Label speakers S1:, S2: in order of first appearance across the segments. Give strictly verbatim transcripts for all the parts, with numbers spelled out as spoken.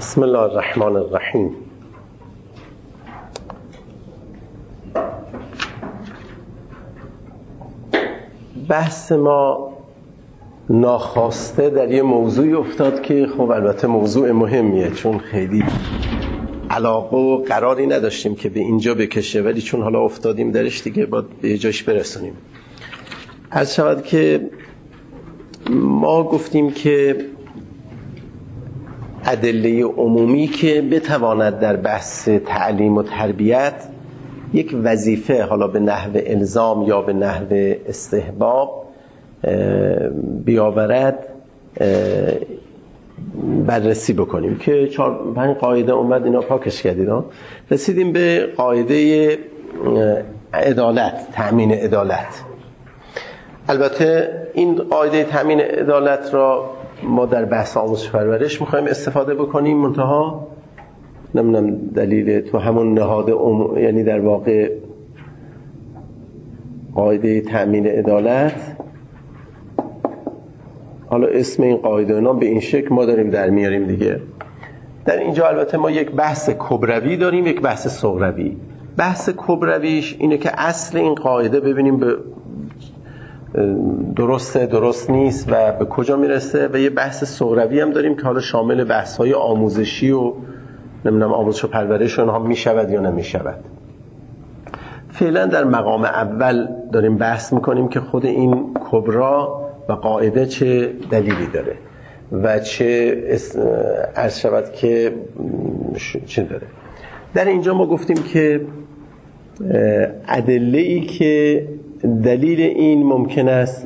S1: بسم الله الرحمن الرحیم. بحث ما ناخواسته در یه موضوعی افتاد که خب البته موضوع مهمیه، چون خیلی علاقه و قراری نداشتیم که به اینجا بکشه، ولی چون حالا افتادیم درش دیگه باید به جاش برسونیم. عرض شود که ما گفتیم که ادله عمومی که بتواند در بحث تعلیم و تربیت یک وظیفه حالا به نحو الزام یا به نحو استحباب بیاورد بررسی بکنیم که چهار پنج قاعده اومد، اینا پاکش کردید ها. رسیدیم به قاعده عدالت، تأمین عدالت. البته این قاعده تأمین عدالت را ما در بحث آموزش پرورش میخوایم استفاده بکنیم، منتها نمیدونم دلیل تو همون نهاد ام... یعنی در واقع قاعده تأمین عدالت، حالا اسم این قاعده نام به این شکل ما داریم در میاریم دیگه. در اینجا البته ما یک بحث کبروی داریم، یک بحث صغروی. بحث کبرویش اینه که اصل این قاعده ببینیم به درسته درست نیست و به کجا میرسه، و یه بحث صغروی هم داریم که حالا شامل بحث‌های آموزشی و نمیدونم آموزش و پرورش اونها میشود یا نمیشود. فعلا در مقام اول داریم بحث میکنیم که خود این کبرا و قاعده چه دلیلی داره و چه عرض شود که چه داره. در اینجا ما گفتیم که ادله‌ای که دلیل این ممکن است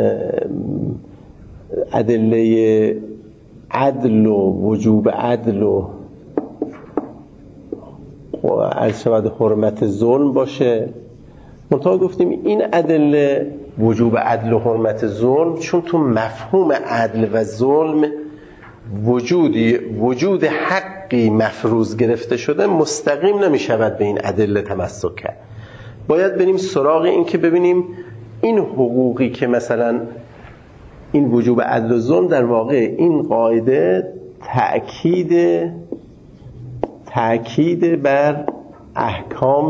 S1: ادله عدل و وجوب عدل و عرض شود حرمت ظلم باشه. منتها گفتیم این ادله وجوب عدل و حرمت ظلم، چون تو مفهوم عدل و ظلم وجودی وجود حقی مفروض گرفته شده، مستقیم نمی شود به این ادله تمسک کرد. باید بریم سراغ این که ببینیم این حقوقی که مثلا این وجوب عدل و ظلم، در واقع این قاعده تأکید تأکید بر احکام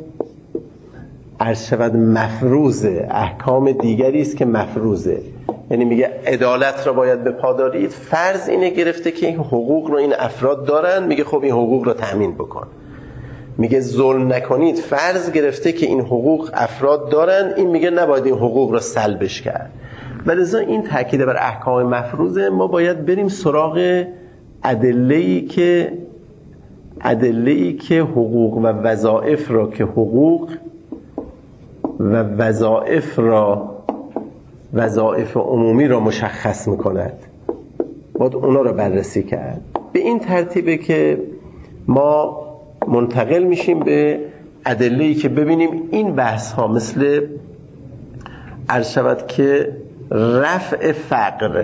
S1: عرض شود مفروضه، احکام دیگری است که مفروضه. یعنی میگه عدالت را باید به پا دارید، فرض اینه گرفته که این حقوق رو این افراد دارن، میگه خب این حقوق رو تأمین بکن. میگه ظلم نکنید، فرض گرفته که این حقوق افراد دارن، این میگه نباید این حقوق رو سلبش کرد. ولذا این تاکید بر احکام مفروضه. ما باید بریم سراغ ادله‌ای که ادله‌ای که حقوق و وظایف را که حقوق و وظایف را وظایف عمومی را مشخص میکند، باید اونا را بررسی کرد. به این ترتیبه که ما منتقل میشیم به ادله‌ای که ببینیم این بحث ها مثل عرض شود که رفع فقر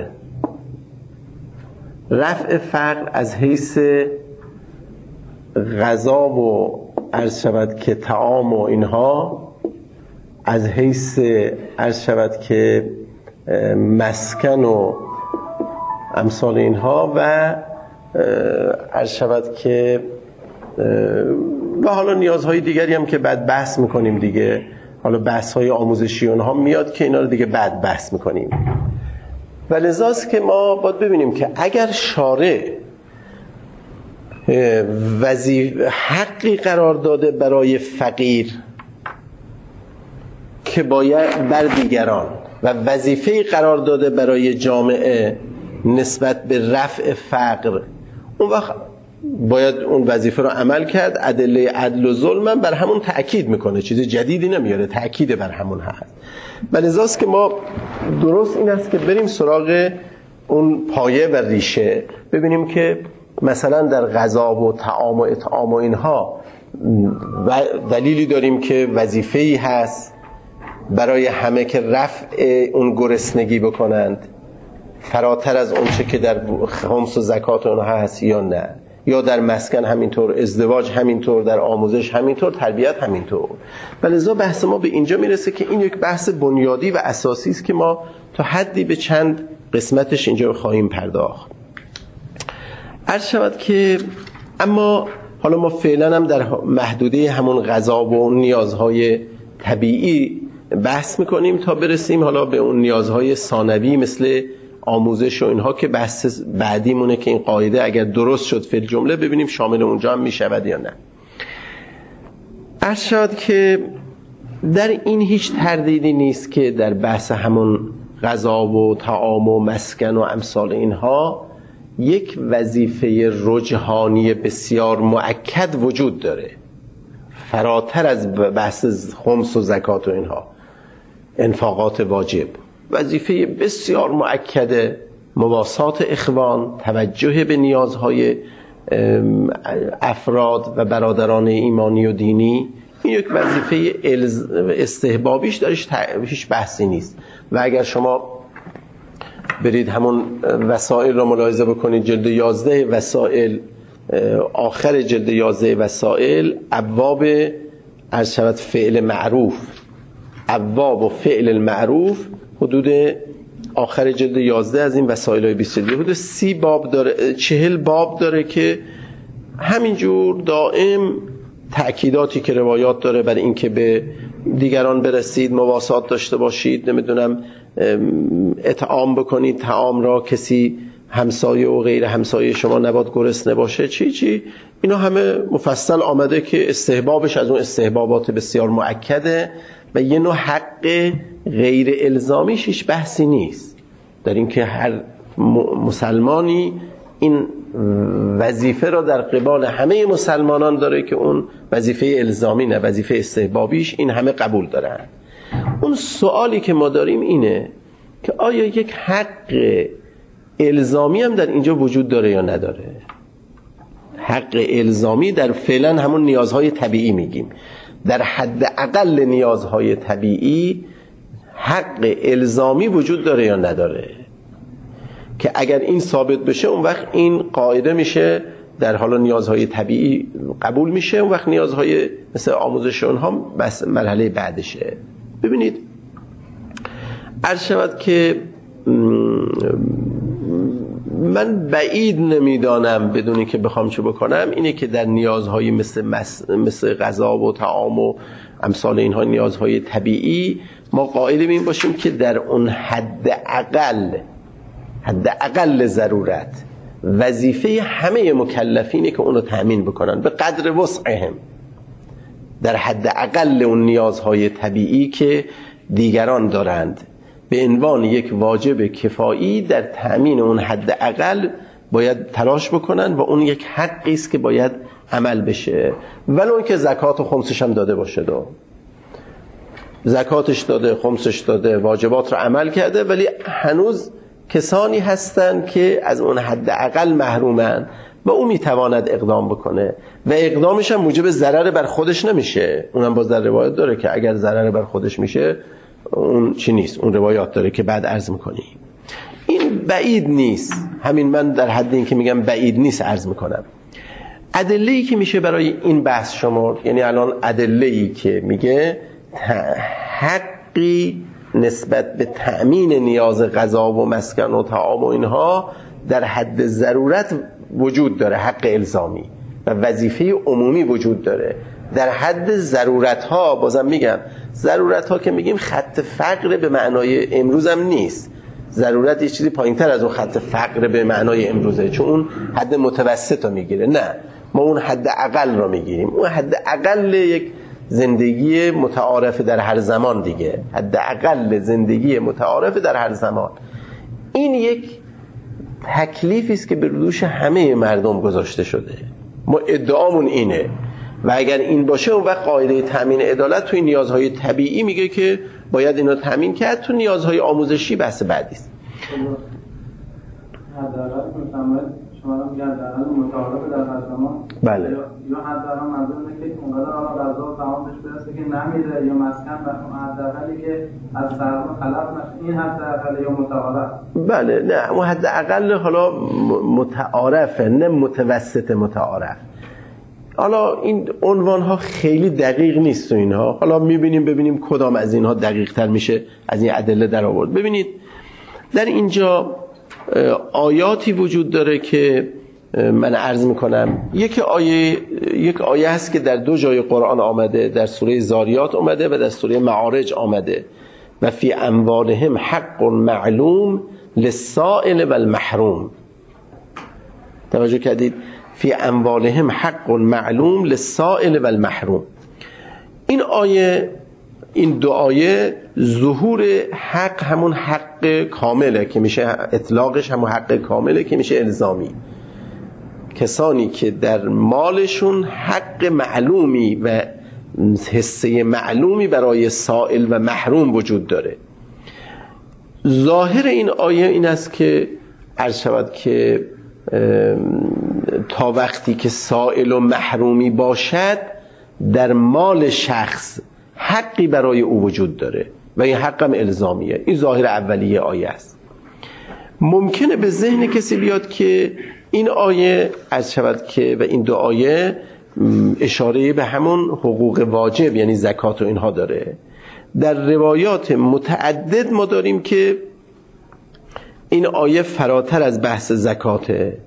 S1: رفع فقر از حیث غذا و عرض شود که طعام و اینها، از حیث عرض شود که مسکن و امثال اینها، و عرض شود که و حالا نیازهای دیگری هم که بعد بحث میکنیم دیگه. حالا بحث‌های آموزشی اونها میاد که اینا رو دیگه بعد بحث میکنیم. و لذاست که ما باید ببینیم که اگر شارع وظیفه حقی قرار داده برای فقیر که باید بر دیگران و وظیفه‌ای قرار داده برای جامعه نسبت به رفع فقر، اون وقت باید اون وظیفه رو عمل کرد. ادله عدل و ظلم هم بر همون تأکید میکنه، چیز جدیدی نمیاره، تأکید بر همون هست. ولذاست که ما درست این است که بریم سراغ اون پایه و ریشه، ببینیم که مثلا در غذا و طعام و اطعام و اینها دلیلی داریم که وظیفه‌ای هست برای همه که رفع اون گرسنگی بکنند، فراتر از اون چه که در خمس و زکات اونها هست یا نه، یا در مسکن همینطور، ازدواج همینطور، در آموزش همینطور، تربیت همینطور. ولذا بحث ما به اینجا میرسه که این یک بحث بنیادی و اساسی است که ما تا حدی به چند قسمتش اینجا خواهیم پرداخت. عرض شود که اما حالا ما فعلا هم در محدوده همون غذا و نیازهای طبیعی بحث میکنیم تا برسیم حالا به اون نیازهای ثانوی مثل آموزش و اینها که بحث بعدی مونه که این قاعده اگر درست شد فی الجمله ببینیم شامل اونجا هم میشود یا نه. عرض شد که در این هیچ تردیدی نیست که در بحث همون غذا و طعام و مسکن و امثال اینها یک وظیفه رجحانی بسیار مؤکد وجود داره، فراتر از بحث خمس و زکات و اینها، انفاقات واجب. وظیفه بسیار مؤکد مواسات اخوان، توجه به نیازهای افراد و برادران ایمانی و دینی، این یک وظیفه استحبابیش دارش هیچ بحثی نیست. و اگر شما برید همون وسائل را ملاحظه بکنید، جلد یازده وسائل، آخر جلد یازده وسائل، ابواب عرض شود فعل معروف، ابواب و فعل المعروف، حدود آخر جلد یازده از این وسائل های بیست جلدی حدود سی باب داره، چهل باب داره که همینجور دائم تأکیداتی که روایات داره برای اینکه به دیگران برسید، مواسات داشته باشید، نمیدونم اطعام بکنید طعام را، کسی همسایه و غیر همسایه شما نباید گرسنه باشه، چی چی، اینا همه مفصل آمده که استحبابش از اون استحبابات بسیار مؤکده و یه نوع حق غیر الزامیش هیچ بحثی نیست در این که هر مسلمانی این وظیفه را در قبال همه مسلمانان داره که اون وظیفه الزامی نه، وظیفه استحبابیش این همه قبول دارن. اون سوالی که ما داریم اینه که آیا یک حق الزامی هم در اینجا وجود داره یا نداره؟ حق الزامی در فعلا همون نیازهای طبیعی میگیم، در حد اقل نیازهای طبیعی حق الزامی وجود داره یا نداره؟ که اگر این ثابت بشه اون وقت این قاعده میشه در حال نیازهای طبیعی قبول میشه، اون وقت نیازهای مثل آموزش اونها بس مرحله بعدشه. ببینید عرض شود که من بعید نمیدانم بدونی که بخوام چه بکنم اینه که در نیازهای مثل مثل غذا و طعام و امثال اینها نیازهای طبیعی ما قائل این باشیم که در اون حد اقل حد اقل ضرورت وظیفه همه مکلفینه که اونو تأمین بکنن به قدر وسعهم، در حد اقل اون نیازهای طبیعی که دیگران دارند به عنوان یک واجب کفایی در تأمین اون حد اقل باید تلاش بکنن و اون یک حقی است که باید عمل بشه، ولو که زکات و خمسش هم داده باشه، دو زکاتش داده، خمسش داده، واجبات رو عمل کرده، ولی هنوز کسانی هستن که از اون حد اقل محرومن و اون میتواند اقدام بکنه و اقدامش هم موجب ضرر بر خودش نمیشه. اونم باز در روایت داره که اگر ضرر بر خودش میشه اون چی نیست، اون روایات داره که بعد عرض میکنی. این بعید نیست، همین من در حد این که میگم بعید نیست عرض میکنم. ادله‌ای که میشه برای این بحث شما، یعنی الان ادله‌ای که میگه حقی نسبت به تأمین نیاز غذا و مسکن و طعام و اینها در حد ضرورت وجود داره، حق الزامی و وظیفه عمومی وجود داره. در حد ضرورت ها، بازم میگم ضرورت ها که میگیم خط فقر به معنای امروز هم نیست، ضرورت یه چیزی پایین تر از اون خط فقر به معنای امروزه، چون اون حد متوسط رو میگیره. نه، ما اون حد اقل رو میگیریم، اون حد اقل یک زندگی متعارف در هر زمان دیگه، حد اقل زندگی متعارف در هر زمان. این یک تکلیفی است که بر دوش همه مردم گذاشته شده. ما ادعامون اینه و اگر این باشه اون وقت قاعده تامین عدالت توی نیازهای طبیعی میگه که باید اینو تامین کرد، تو نیازهای آموزشی بحث بعدی است.
S2: حداقل شما رو میگن در حال متعارف در هر زمان،
S1: بله،
S2: یا حداقل منظور اینه که اونقدر آقا غذا و طعام بهش برسه که نمیره، یا مسکن و حداقلی که از سرما خلاف نشه، این حداقل یا متعارف. بله،
S1: نه اون حداقل حالا متعارفه، نه متوسط متعارف. حالا این عنوان ها خیلی دقیق نیست و اینها، حالا میبینیم ببینیم کدام از اینها دقیق تر میشه از این ادله در آورد. ببینید در اینجا آیاتی وجود داره که من عرض میکنم یک آیه یک آیه هست که در دو جای قرآن آمده، در سوره زاریات آمده و در سوره معارج آمده و فی اموالهم حق معلوم للسائل و المحروم. توجه کردید؟ فی اموالهم حق معلوم للسائل و المحروم. این آیه، این دو آیه ظهور حق همون حق کامله که میشه اطلاقش همون حق کامله که میشه الزامی. کسانی که در مالشون حق معلومی و حصه معلومی برای سائل و محروم وجود داره. ظاهر این آیه این است که عرض شود که تا وقتی که سائل و محرومی باشد در مال شخص حقی برای او وجود داره و این حقم الزامیه. این ظاهر اولیه آیه است. ممکنه به ذهن کسی بیاد که این آیه عرض شود که و این دو آیه اشاره به همون حقوق واجب یعنی زکات و اینها داره. در روایات متعدد ما داریم که این آیه فراتر از بحث زکاته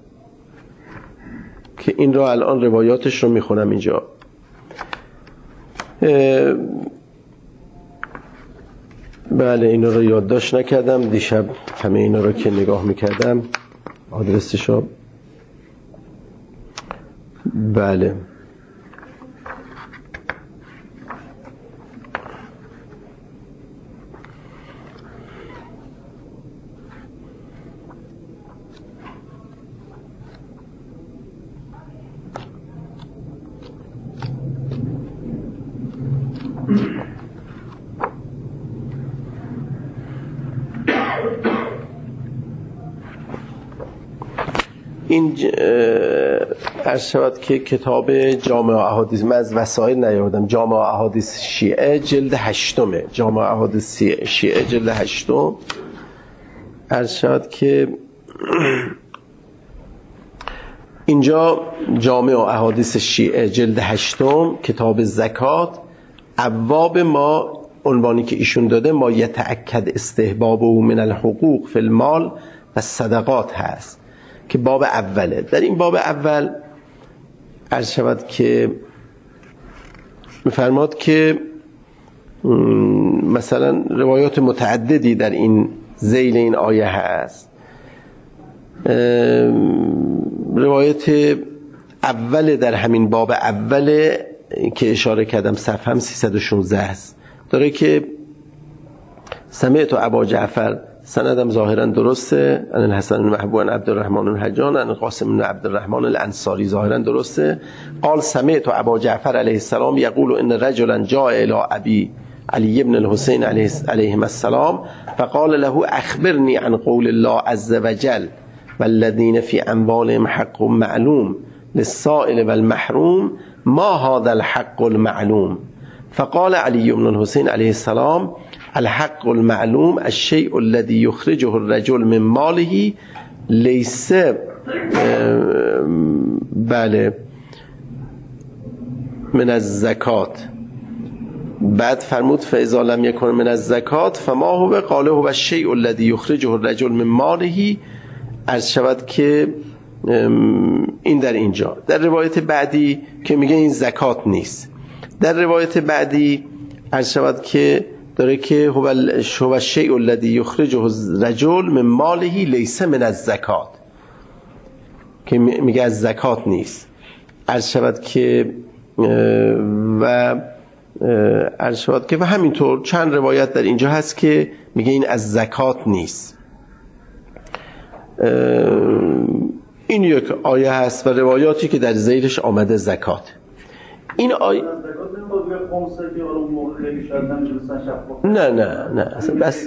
S1: که این را الان روایاتش رو میخونم اینجا. بله اینا رو یادداشت نکردم دیشب، همه اینا رو که نگاه میکردم آدرسشو. بله این عرض شود که کتاب جامع احادیث، من از وسایل نیاوردم، جامع احادیث شیعه جلد هشتمه، جامع احادیث شیعه جلد هشتم. عرض شود که اینجا جامع احادیث شیعه جلد هشتم کتاب زکات، ابواب ما عنوانی که ایشون داده ما یتأکد استحباب او من الحقوق فی المال و صدقات هست که باب اوله. در این باب اول عرض شود که می‌فرماد که مثلا روایات متعددی در این ذیل این آیه هست. روایت اول در همین باب اول که اشاره کردم صفحه هم سیصد و شانزده است، داره که سمعت ابا جعفر، سندم ظاهرا درسته، ان الحسن المحبوب عن عبد الرحمن الحجان عن قاسم بن عبد الرحمن الانصاری، ظاهرا درسته. قال سمعت ابا جعفر علیه السلام یقول ان رجلا جاء الى ابي علی بن الحسین علیهم السلام فقال له اخبرني عن قول الله عز وجل والذین فی اموالهم حق معلوم للسائل والمحروم ما هذا الحق المعلوم. فقال علی بن الحسین علیه السلام الحق المعلوم الشيء الذي يخرجه الرجل من ماله ليس بله من الزکات. بعد فرمود فاذا لم يكن من الزکات فما هو؟ قاله هو الشيء الذي يخرجه الرجل من ماله. عرض شود که این در اینجا. در روایت بعدی که میگه این زکات نیست، در روایت بعدی عرض شود که داره که هو الشیء الذی یخرجه الرجل من ماله لیس من الزکات، که میگه از زکات نیست. عرض شود که و عرض شود که و همینطور چند روایت در اینجا هست که میگه این از زکات نیست. این یک آیه هست و روایاتی که در ذیلش آمده زکات. این آیه نه نه نه اصلا بس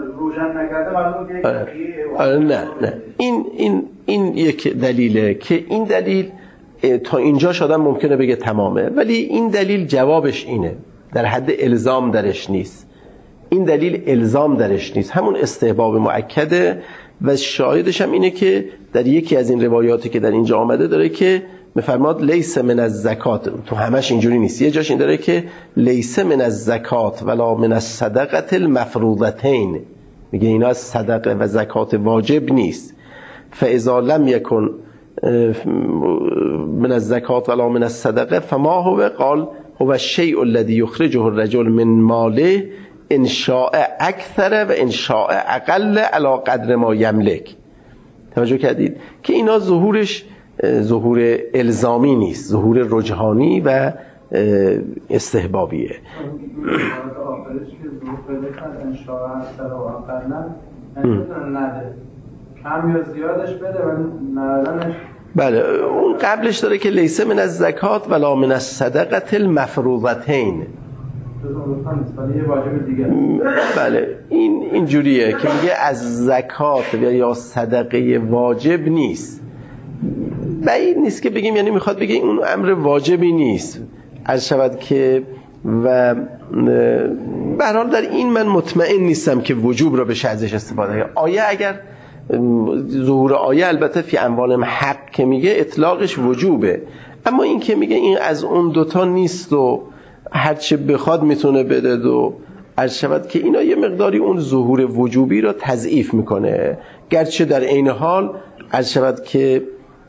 S1: آره نه نه این این این یک دلیله که این دلیل تا اینجا شدن ممکنه بگه تمامه، ولی این دلیل جوابش اینه، در حد الزام درش نیست. این دلیل الزام درش نیست، همون استحباب مؤکده و شاهدش هم اینه که در یکی از این روایاتی که در اینجا آمده داره که میفرماد لیس من الزکات، تو همش اینجوری نیست، یه جاش این داره که لیس من الزکات ولا من الصدقه المفروضتین، میگه اینا از صدقه و زکات واجب نیست. فاذا لم یکن من الزکات ولا من الصدقه فما هو قال هو الشیء الذي یخرجه الرجل من ماله ان شاء اکثر و ان شاء اقل علی قدر ما یملک. توجه کردید که اینا ظهورش ظهور الزامی نیست، ظهور رجحانی و استحبابیه.
S2: کم یا زیادش بده ولی ندادنش.
S1: بله اون قبلش داره که لیسه من از زکات ولا من از صدقت المفروضتین. بله این اینجوریه که میگه از زکات یا صدقه واجب نیست. بعید نیست که بگیم یعنی میخواد بگه اون امر واجبی نیست. عرض شود که و به هر حال در این من مطمئن نیستم که وجوب را بشه ازش استفاده کنه. آیه اگر ظهور آیه البته فی اموالهم حق که میگه اطلاقش وجوبه، اما این که میگه این از اون دوتا نیست و هرچه بخواد میتونه بده و عرض شود که اینا یه مقداری اون ظهور وجوبی را تضعیف میکنه، گرچه در عین حال عرض شود که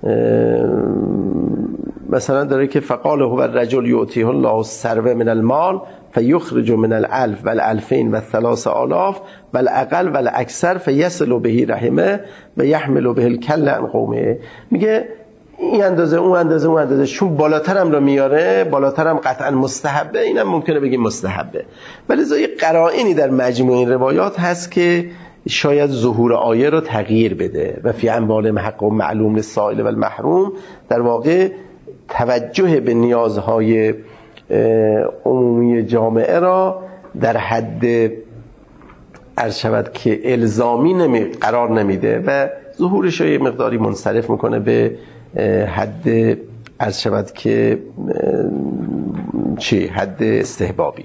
S1: مثلا داره که فقال هو الرجل یؤتیه الله الثروه من المال فیخرج من الالف والالفین والثلاث آلاف والاقل والاکثر فیصل به رحمه و یحمل به الکل عن قومه. میگه این اندازه اون اندازه اون اندازه، چون بالاترم رو میاره، بالاترم قطعا مستحبه، اینم ممکنه بگیم مستحبه، ولی زای قرائنی در مجموع این روایات هست که شاید ظهور آیه رو تغییر بده و فی اموالهم حق و معلوم للسائل و المحروم در واقع توجه به نیازهای عمومی جامعه را در حد عرض شود که الزامی نمی قرار نمیده و ظهورش رو یه مقداری منصرف میکنه به حد عرض شود که چی حد استحبابی.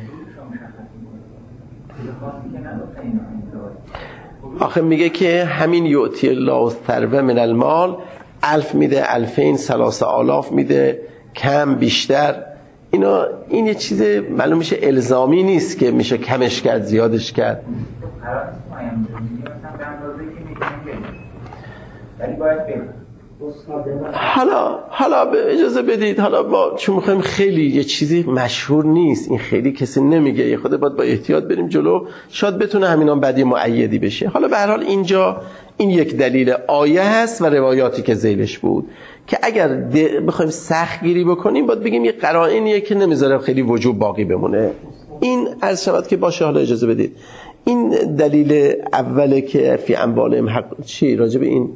S1: آخه میگه که همین یعطی الله الثروه من المال الف میده، الفین، ثلاث آلاف میده، کم بیشتر، اینا این یه چیز معلوم میشه الزامی نیست که میشه کمش کرد زیادش کرد. حالا حالا به اجازه بدید، حالا با چون میخوایم خیلی یه چیزی مشهور نیست، این خیلی کسی نمیگه، یه خود باید با احتیاط بریم جلو، شاید بتونه همینان بعدی معیدی بشه. حالا به هر حال اینجا این یک دلیل آیه هست و روایاتی که ذیلش بود که اگر بخوایم سخت گیری بکنیم باید بگیم یه قرائنیه که نمیذاره خیلی وجوب باقی بمونه. این عرض شود که باشه. حالا اجازه بدید این دلیل اوله که فی اموالهم حق چی راجع به این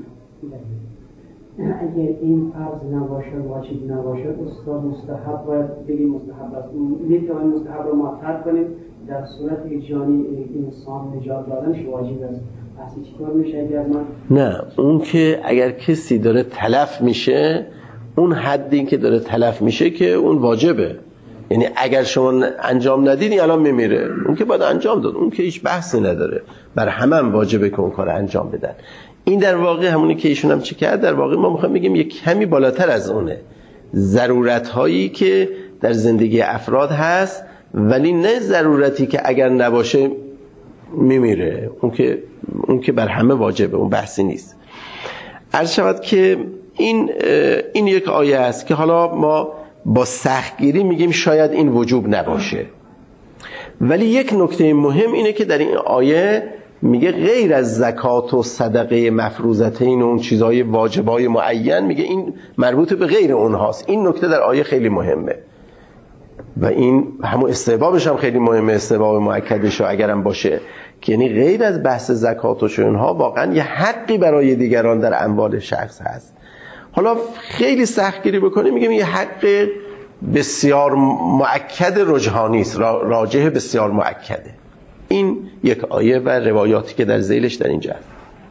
S3: اگر این فرض نباشه واجب نباشه استاد مستحب باید بگیم مستحب است. میگه که این مستحب رو ما ترک کنیم در صورت جانی انسان نجات دادنش واجب است. پس چطور میشه اگر من
S1: نه اون که اگر کسی داره تلف میشه اون حدی که داره تلف میشه که اون واجبه، یعنی اگر شما انجام ندید الان میمیره، اون که باید انجام داد، اون که هیچ بحثی نداره، بر همه هم واجبه که اون کار انجام بدن. این در واقع همونی که ایشون هم چه کرد، در واقع ما میخوایم بگیم یک کمی بالاتر از اونه، ضرورت هایی که در زندگی افراد هست ولی نه ضرورتی که اگر نباشه میمیره، اون که اون که بر همه واجبه، اون بحثی نیست. عرض شود که این این یک آیه است که حالا ما با سختگیری میگیم شاید این وجوب نباشه، ولی یک نکته مهم اینه که در این آیه میگه غیر از زکات و صدقه مفروضتین و اون چیزهای واجبای معین، میگه این مربوط به غیر اونهاست. این نکته در آیه خیلی مهمه و این همون استحبابش هم خیلی مهمه، استحباب مؤکدش اگرم باشه که یعنی غیر از بحث زکات و شونها واقعا یه حقی برای دیگران در اموال شخص هست. حالا خیلی سختگیری بکنیم میگیم یه حق بسیار مؤکد رجحانی است، راجح بسیار مؤکده. این یک آیه و روایاتی که در ذیلش در اینجا هست.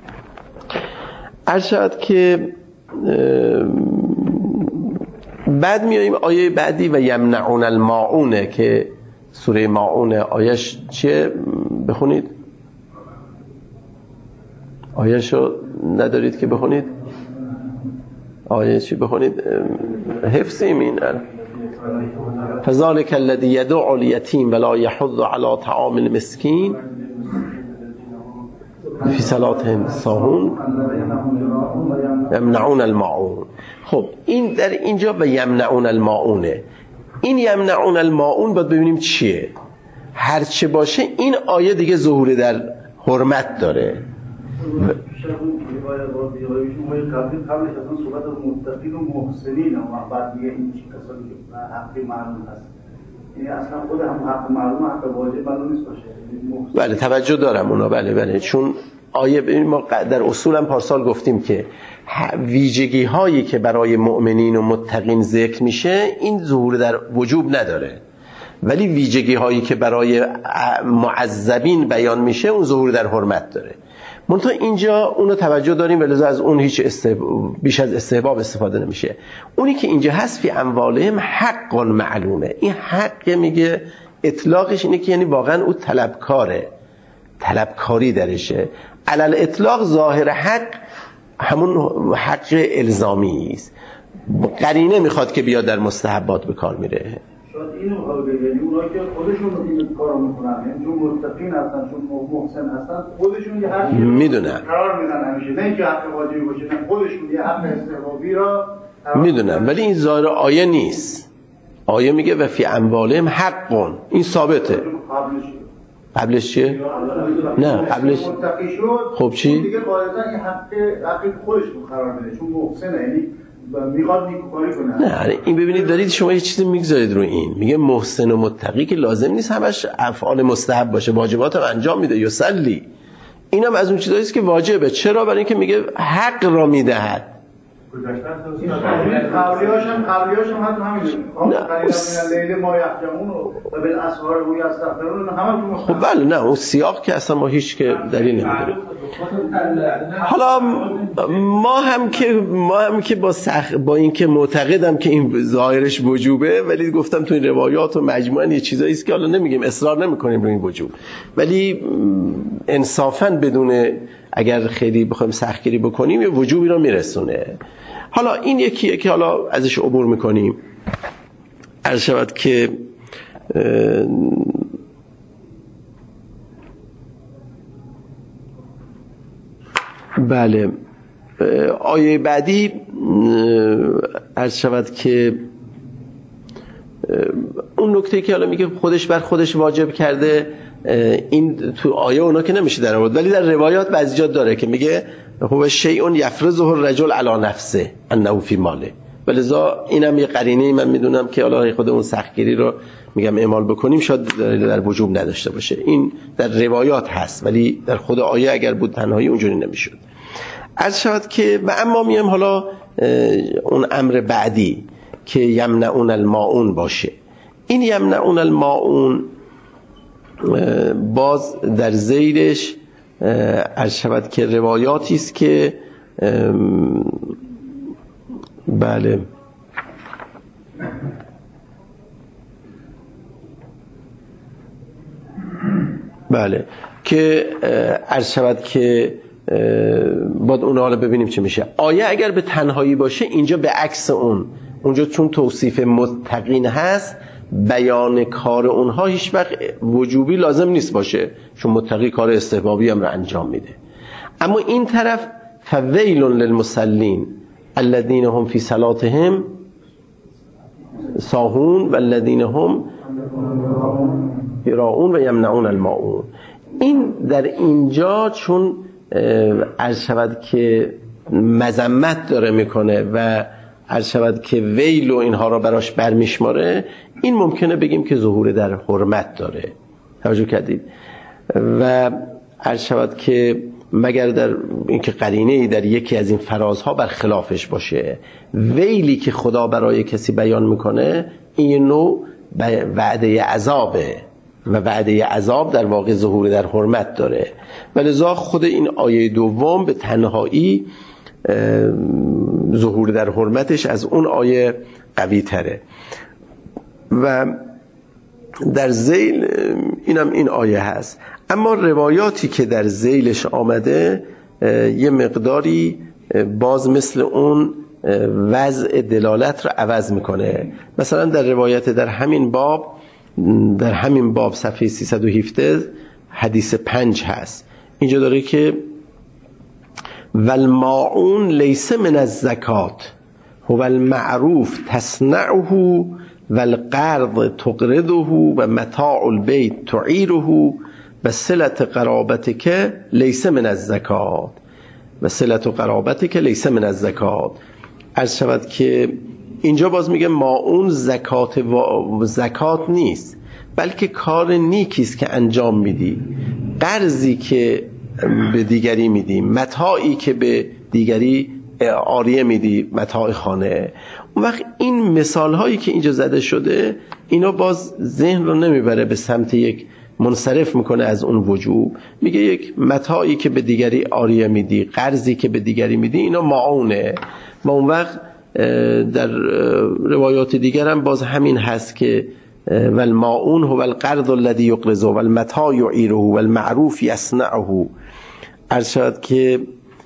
S1: عرض شد که بعد میاییم آیه بعدی و یمنعون الماعونه که سوره ماعونه آیش چیه؟ بخونید آیهشو ندارید که بخونید؟ آیه چی بخونید؟ حفظیم این فذلک الذی یدعو الیتیم ولا یحض علی طعام المسکین فی صلاتهم ساهون یمنعون الماعون. خب این در اینجا به یمنعون الماعونه. این یمنعون الماعون باید ببینیم چیه. هرچه باشه این آیه دیگه ظهور در حرمت داره.
S4: قبلش از اون صحبت از متقین و محسنین و بعد دیگه این کسانی که حق معلوم هست، یعنی اصلا خود هم حق معلوم حق واجب معلوم نیست باشه.
S1: بله توجه دارم اونا. بله بله چون آیه ببین ما در اصول هم پارسال گفتیم که ویژگی هایی که برای مؤمنین و متقین ذکر میشه این ظهور در وجوب نداره، ولی ویژگی هایی که برای معذبین بیان میشه اون ظهور در حرمت داره. منتها اینجا اونو توجه داریم ولی از اون هیچ استحباب بیش از استحباب استفاده نمیشه. اونی که اینجا هست فی اموالهم حق معلومه. این حق میگه اطلاقش اینه که یعنی واقعا او طلبکاره، طلبکاری درشه. علل اطلاق ظاهر حق همون حق الزامی است، قرینه میخواد که بیاد در مستحبات به کار میره.
S4: شاید اینو بخواد بگه یعنی اونایی که خودشون این کارو میکنن، یعنی چون متقین هستن، چون محسن هستن، خودشون یه حقی
S1: میدونن
S4: قرار میدن همیشه، نه اینکه حق واجبی باشه، نه خودشون یه حق استحبابی را
S1: میدونن، ولی این ظاهر آیه نیست. آیه میگه و فی اموالهم حق، این ثابته. قبلش چیه؟ نه قبلش خب چی؟
S4: دیگه قاعدتا این حق حق خودشون قرار میده چون محسنه، یعنی میخواد نیکوکاری کنه.
S1: نه این ببینید دارید شما یه چیزی میگذارید رو این، میگه محسن و متقی که لازم نیست همش افعال مستحب باشه، واجبات هم انجام میده یصلی. اینم از اون چیزایی است که واجبه. چرا؟ برای اینکه میگه حق را میدهد.
S4: قبلیاش هم قبلیاش هم همین قلیلا لیل ما یحجمون و بالاسحار هو یستغفرون همه.
S1: خب بله نه اون سیاق که اصلا ما هیچ که دلیل نمیدونیم. حالا ما هم که ما هم که با سخ... با اینکه معتقدم که این ظاهرش وجوبه، ولی گفتم تو این روایات و مجموعاً یه چیزایی است که حالا نمیگیم اصرار نمیکنیم روی این وجوب، ولی انصافاً بدون اگر خیلی بخوایم سختگیری بکنیم یه وجوبی رو میرسونه. حالا این یکیه که حالا ازش عبور میکنیم. عرض شود که بله آیه بعدی عرض شود که اون نکته که حالا میگه خودش بر خودش واجب کرده، این تو آیه اونا که نمیشه در آورد، ولی در روایات بعضی جا داره که میگه هو شیء یفرضه الرجل علی نفسه انه فی ماله. ولذا اینم یه قرینه من میدونم که حالا خود اون سختگیری رو میگم اعمال بکنیم شاید در وجوب نداشته باشه. این در روایات هست ولی در خود آیه اگر بود تنهایی اونجوری نمیشد. عرض شود که و اما میم حالا اون امر بعدی که یمنعون الماعون باشه. این یمنعون الماعون باز در ذیلش عرض شود که روایاتی است که بله بله که عرض شود که باید اون حالا ببینیم چه میشه. آیه اگر به تنهایی باشه اینجا به عکس اون، اونجا چون توصیف متقین هست بیان کار اونها هیچ وقت وجوبی لازم نیست باشه، چون متقی کار استحبابی هم رو انجام میده. اما این طرف فویل للمصلین الذین هم فی صلاتهم ساهون والذین هم یراؤون و یمنعون الماعون. این در اینجا چون عرض شود که مذمت داره میکنه و عرض شود که ویل و اینها را براش برمیشماره، این ممکنه بگیم که ظهور در حرمت داره. توجه کردید؟ و عرض شود که مگر در اینکه قرینه‌ای در یکی از این فرازها بر خلافش باشه. ویلی که خدا برای کسی بیان میکنه این نوع وعده عذابه و وعده عذاب در واقع ظهور در حرمت داره. ولذا خود این آیه دوم به تنهایی ظهور در حرمتش از اون آیه قوی تره. و در ذیل اینم این آیه هست. اما روایاتی که در ذیلش آمده یه مقداری باز مثل اون وضع دلالت رو عوض میکنه. مثلا در روایت در همین باب در همین باب صفحه سیصد و هفده حدیث پنج هست. اینجا داره که و الماعون لیس من الزکات هو المعروف تصنعه و القرض تقرضه و متاع البیت تعیره و صلت قرابتک لیس من الزکات و صلت قرابتک لیس من الزکات. عرض شود که اینجا باز میگه ماعون زکات و زکات نیست، بلکه کار نیکیست که انجام میدی، قرضی که به دیگری میدی، متاعی که به دیگری عاریه میدی، متاع خانه. اون وقت این مثال هایی که اینجا زده شده اینا باز ذهن رو نمیبره به سمت یک، منصرف میکنه از اون وجوب. میگه یک متاعی که به دیگری عاریه میدی، قرضی که به دیگری میدی، اینا معونه. و اون وقت در روایات دیگر هم باز همین هست که والماعون هو القرض الذي يقرضه والمتاع يعيره والمعروف يصنعه. عرض شد که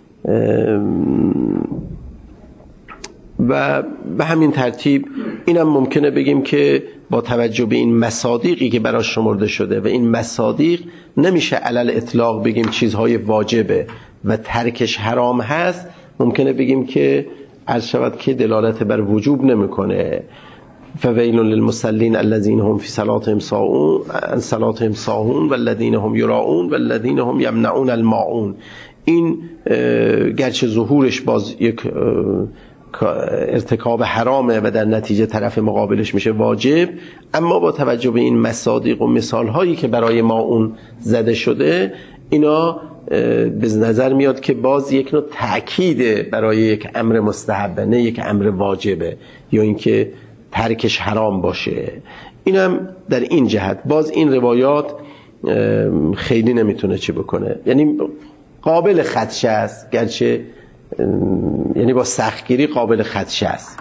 S1: و به همین ترتیب اینم ممکنه بگیم که با توجه به این مصادیقی که براش شمرده شده و این مصادیق نمیشه علل اطلاق بگیم چیزهای واجبه و ترکش حرام هست، ممکنه بگیم که عرض شود که دلالت بر وجوب نمیکنه. فویل للمصلین الذین هم فی صلاتهم ساهون عن صلاتهم ساهون والذین هم یراؤون والذین هم یمنعون الماعون. این گرچه ظهورش باز یک ارتکاب حرامه و در نتیجه طرف مقابلش میشه واجب، اما با توجه به این مصادیق و مثال هایی که برای ماعون زده شده اینا به نظر میاد که باز یک نوع تأکیده برای یک امر مستحبه، نه یک امر واجبه یا اینکه ترکش حرام باشه. اینم در این جهت باز این روایات خیلی نمیتونه چی بکنه، یعنی قابل خدشه است، گرچه یعنی با سختگیری قابل خدشه است،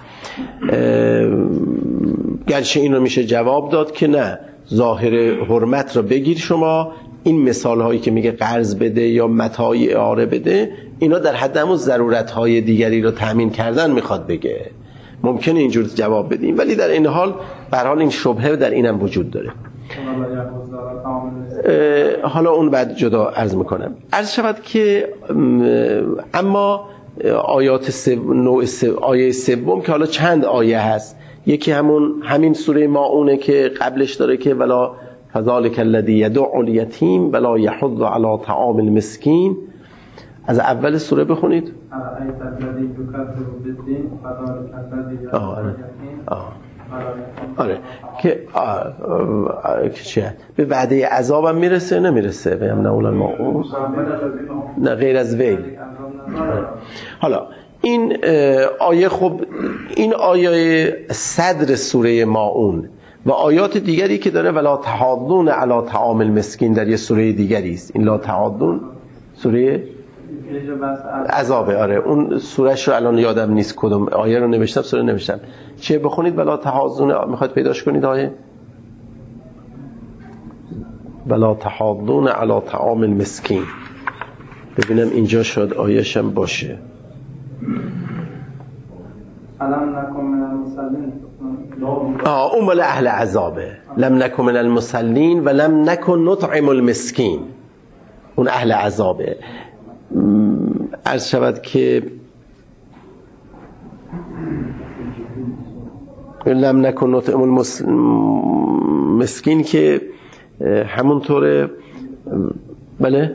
S1: گرچه این رو میشه جواب داد که نه، ظاهر حرمت رو بگیر شما، این مثال هایی که میگه قرض بده یا متاع اعاره بده اینا در حد همون ضرورت های دیگری رو تامین کردن میخواد بگه، ممکنه اینجور جواب بدیم، ولی در این حال به هر حال این شبهه در اینم وجود داره. حالا اون بعد جدا عرض میکنم. عرض شود که اما آیات سو... نوع سو... آیه سوم که حالا چند آیه هست، یکی همون همین سوره ماعونه که قبلش داره که ولا فذلک الذی یدع الیتیم ولا یحض علی طعام المسکین. از اول سوره بخونید. آره آه. آره که که چیه به وعده عذابم میرسه نمیرسه به هم نقول الماعون نه غیر از ویل. حالا این آیه خب این آیه صدر سوره ماعون و آیات دیگری که داره ولا تحاضون علی طعام المسکین در یه سوره دیگری است. این لا تحاضون سوره عذابه. آره اون سورهش رو الان یادم نیست کدوم آیه رو نوشتم، سوره نوشتم چه بخونید ولا تحاضون، میخواید پیداش کنید آیه ولا تحاضون علی طعام المسکین، ببینم اینجا شد آیه‌شم باشه.
S2: لم نکن من المصلین،
S1: آه اون مال اهل عذابه. لم نکن من المصلین و لم نکن نطعم المسکین، اون اهل عذابه. عرض شود که لم نکن نطعم المسکین که همونطوره. بله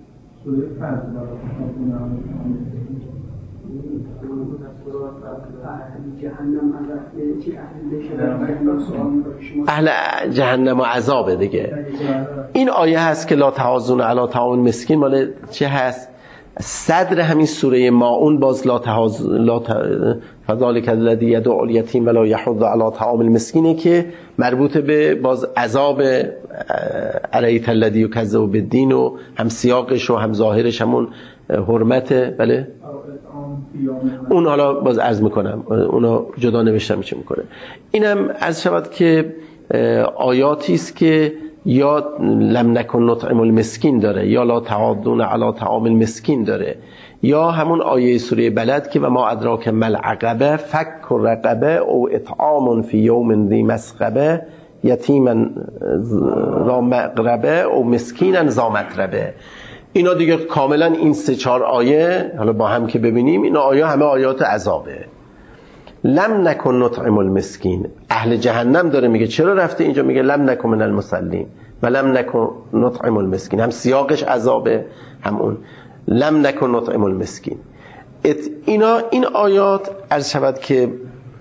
S1: اهل جهنم و عذابه دیگه. این آیه هست که لا تحاضون علی طعام المسکین مال چه هست؟ صدر همین سوره ماعون باز لا تحاض لا ت... فذلک الذی یدع الیتیم ولا یحض علی طعام المسکین که مربوط به باز عذاب اریت الذی یکذب بالدین و هم سیاقش و هم ظاهرش همون حرمت. بله اون حالا باز عرض میکنم، اونا جدا نوشتم میشه میکنه. اینم عرض شود که آیاتی است که یا لم نکن نطعم المسکین داره یا لا تعاضون علی طعام المسکین داره، یا همون آیه سوره بلد که و ما ادراک مل عقبه فک رقبه او اطعام فی یوم ذی مسغبه یتیما ذا مقربه او مسکینا ذا متربه. اینا دیگه کاملا این سه چهار آیه حالا با هم که ببینیم اینا آیه همه آیات عذابه. لم نکن نطعم المسکین، اهل جهنم داره میگه چرا رفته اینجا میگه لم نکن من المصلین و لم نکن نطعم المسکین، هم سیاقش عذابه هم اون لم نکن نطعم المسکین. اینا این آیات عرض شود که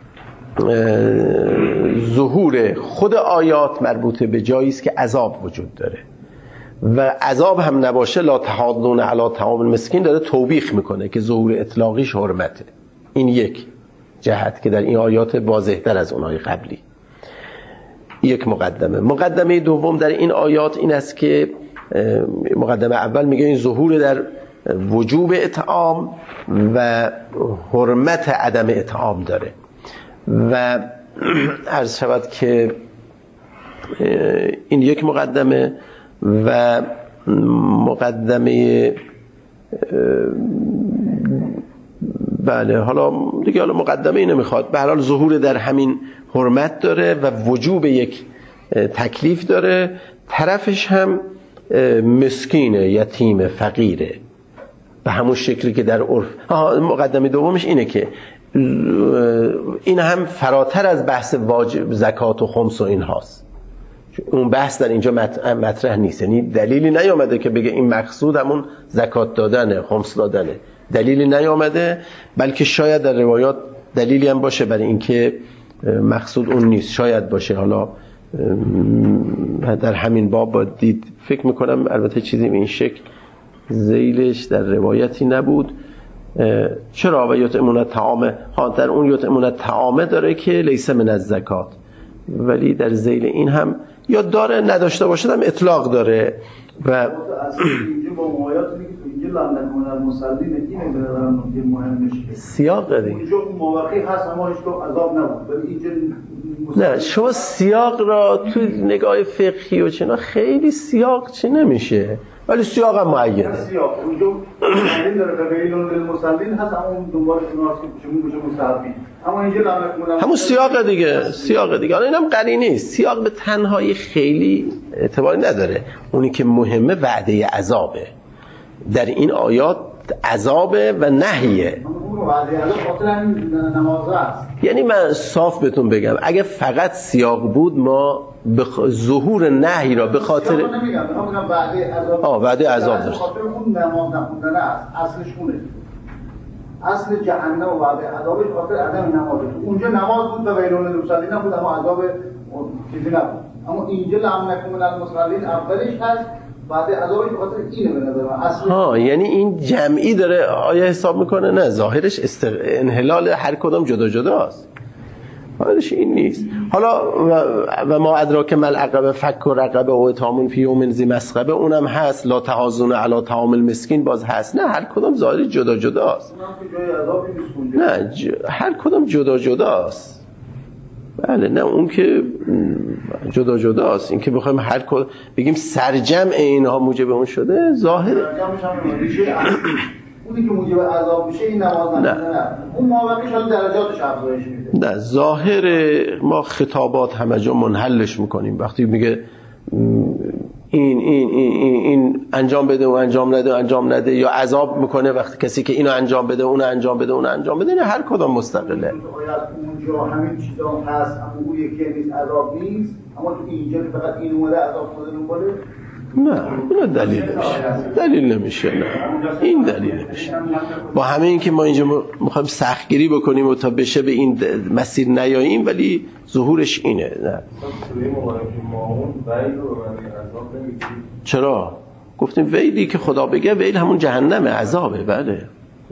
S1: ظهور خود آیات مربوط به جایی است که عذاب وجود داره و عذاب هم نباشه لا تحاضون علی طعام المسکین داره توبیخ میکنه که ظهور اطلاقیش حرمته. این یک جهت که در این آیات واضح‌تر از اونهای قبلی. یک مقدمه. مقدمه دوم در این آیات این است که مقدمه اول میگه این ظهور در وجوب اطعام و حرمت عدم اطعام داره و عرض شود که این یک مقدمه. و مقدمه بله حالا دیگه حالا مقدمه اینو میخواد به هر حال ظهور در همین حرمت داره و وجوب یک تکلیف داره، طرفش هم مسکینه، یتیم، فقیره به همون شکلی که در عرف. مقدمه دومش اینه که این هم فراتر از بحث واجب زکات و خمس و این هاست، اون بحث در اینجا مطرح نیست، یعنی دلیلی نیامده که بگه این مقصود همون زکات دادنه، خمس دادنه، دلیلی نیامده، بلکه شاید در روایات دلیلی هم باشه برای اینکه مقصود اون نیست، شاید باشه. حالا در همین باب باید دید. فکر میکنم البته چیزی به این شکل ذیلش در روایتی نبود. چرا و یطعمون الطعام، ها در اون یطعمون الطعام داره که لیس من الزکات، ولی در ذیل این هم یا داره نداشته باشه هم اطلاق داره. و
S4: اینجا با موایات میگه اینجا لم نکن المصلین اینه به نظرم نکته مهمش که
S1: سیاق دیگه
S4: اینجا اون مواقعی هست اما هیچ عذاب نبود، ولی اینجا
S1: نه شما سیاق را تو نگاه فقهی و چنا خیلی سیاق چه نمیشه، ولی سیاق هم معینه.
S4: سیاق اونجا دلیل داره که ویلون للمصلین هست، اما اون دنبالش اوناست که چون میشه مستحبی، اما اینجا لم نکن
S1: همون سیاق دیگه، سیاق دیگه. حالا اینم قرینه نیست، سیاق به تنهایی خیلی اعتباری نداره. اونی که مهمه وعده عذابه. در این آیات عذابه و نهیه.
S4: وعده عذاب خاطر همین نمازه است.
S1: یعنی من صاف بهتون بگم اگه فقط سیاق بود ما بخ... ظهور نهی را به خاطر
S4: نمیگم، من میگم وعده عذاب.
S1: آه وعده عذاب داشت.
S4: خاطر اون نماز نخوندن است، اصلش اونه. اصل جهنم و وعده عذابش خاطر عدم نمازه. اونجا نماز بود و ویلون للمصلین نبود، اما عذاب چیزی نبود. اما اینجا لم نکن من المصلین اولش هست، بعد عذابش خاطر اینه به نظر من اصل. ها
S1: یعنی این جمعی داره آیا حساب میکنه؟ نه، ظاهرش استق... انحلال هر کدام جدا جداست، ظاهرش این نیست. حالا و, و ما ادراک مل عقبه فک و رقبه و اطعام فی یوم ذی مسغبه اونم هست، لا تحاضون علی طعام المسکین باز هست. نه هر کدام ظاهری جدا جداست، نه ج... هر کدام جدا جداست. بله نه اون که جدا جداست، این که بخوایم هر کدوم بگیم سرجمع اینها موجب اون شده ظاهر
S4: اونی که موجب عذاب میشه این نماز نه. نه اون موقعش حالا درجاتش افزایش میده.
S1: نه ظاهر ما خطابات همه جا منحلش میکنیم وقتی میگه این این این این, این انجام بده و انجام نده انجام نده، یا عذاب میکنه وقتی کسی که اینو انجام بده اون انجام بده اون انجام بده. نه هر کدام مستقله.
S4: اونجا همین چیزا هست، اما اون یکی نیست عذاب نیست، اما تو اینجا فقط این اومده عذاب خود دنباله.
S1: نه اون دلیل نمیشه، دلیل نمیشه. نه این دلیل نمیشه. با همه این که ما اینجا میخوایم سختگیری بکنیم و تا بشه به این مسیر نیاییم، ولی ظهورش اینه. نه چرا؟ گفتیم ویلی که خدا بگه ویل همون جهنمه، عذابه. بله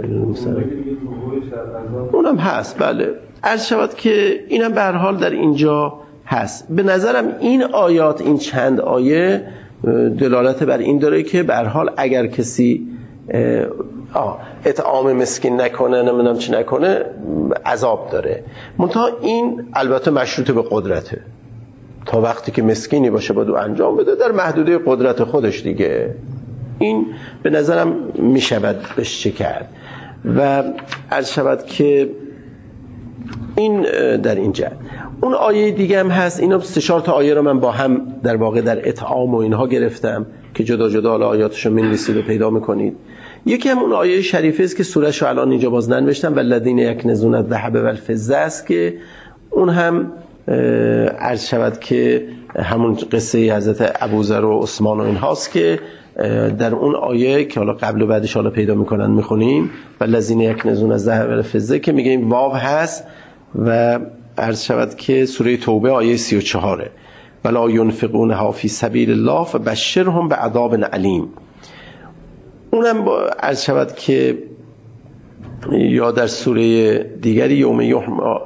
S1: اونم هست. بله عرض شود که اینم به هر حال در اینجا هست. به نظرم این آیات، این چند آیه دلالت بر این داره که به هر حال اگر کسی آه اطعام مسکین نکنه نمیدونم چی نکنه عذاب داره. منتها این البته مشروط به قدرته، تا وقتی که مسکینی باشه باید انجام بده در محدوده قدرت خودش دیگه. این به نظرم میشود بهش چه کرد. و عرض شود که این در اینجا اون آیه دیگه هم هست. اینا سه چهار تا آیه رو من با هم در واقع در اطعام و اینها گرفتم که جدا جدا حالا آیاتشو می‌نویسید و پیدا می‌کنید. یکی هم اون آیه شریفه است که سوره‌شو الان اینجا باز ننوشتم، والذین یکنزون الذهب والفضه است که اون هم عرض شود که همون قصه حضرت ابوذر و عثمان و اینهاست که در اون آیه که حالا قبل و بعدش حالا پیدا میکنن میخونیم والذین یکنزون الذهب والفضه که میگه این واو هست و عرض شود که سوره توبه آیه سی و چهار ولا ينفقونها فی سبیل الله فبشرهم بعذاب علیم. اونم با عرض شود که یا در سوره دیگری یوم یحما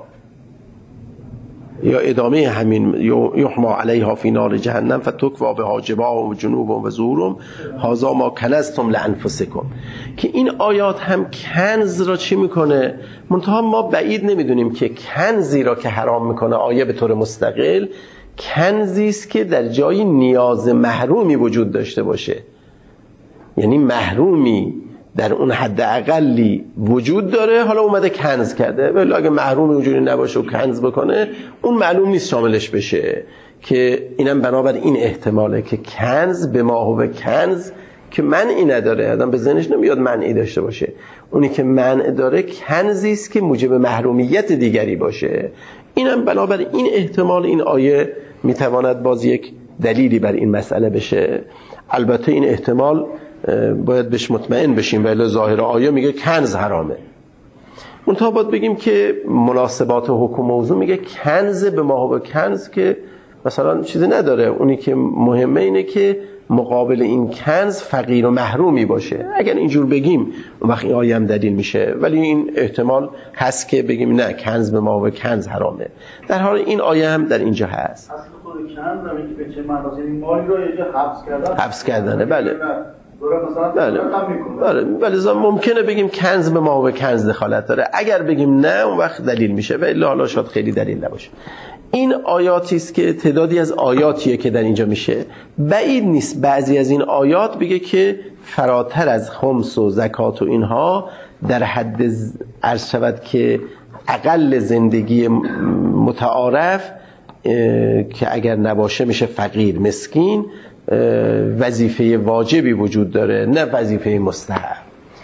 S1: یا ادامه همین یحما علیها فی نار جهنم فتکوا بها جباههم و جنوبهم و ظهورهم هذا ما کنزتم لانفسکم، که این آیات هم کنز را چی میکنه؟ منتها ما بعید نمیدونیم که کنزی را که حرام میکنه آیه به طور مستقل کنزی است که در جای نیاز محرومی وجود داشته باشه، یعنی محرومی در اون حد اقلی وجود داره حالا اومده کنز کرده، ولی اگه محرومی وجودی نباشه و کنز بکنه اون معلوم نیست شاملش بشه، که اینم بنابر این احتماله که کنز به ما و به کنز که منعی نداره، آدم به ذهنش نمیاد منعی داشته باشه، اونی که منع داره کنزی است که موجب محرومیت دیگری باشه. اینم بنابر این احتمال این آیه میتواند باز یک دلیلی بر این مسئله بشه. البته این احتمال باید بهش مطمئن بشیم، ولی ظاهر آیه میگه کنز حرامه. منتها باید بگیم که مناسبات حکم موضوع میگه کنز به ما و کنز که مثلا چیزی نداره، اونی که مهمه اینه که مقابل این کنز فقیر و محرومی باشه. اگر اینجور بگیم اون وقت این آیه هم دلیل میشه، ولی این احتمال هست که بگیم نه کنز به ما و کنز حرامه. در حال این آیه هم در اینجا هست.
S4: اصل خود کنز هم اینکه به چه معناست، یعنی مالی رو یه جا حبس کردن،
S1: حبس کردنه. بله
S4: بله
S1: بله بله ممکنه بگیم کنز به ما و کنز دخالت داره، اگر بگیم نه اون وقت دلیل میشه، ولی حالا شاید خیلی دلیل نباشه. این آیاتی است که تعدادی از آیاتیه که در اینجا میشه. بعید نیست بعضی از این آیات بگه که فراتر از خمس و زکات و اینها در حد عرض شود که اقل زندگی متعارف که اگر نباشه میشه فقیر مسکین، وظیفه واجبی وجود داره نه وظیفه مستحب.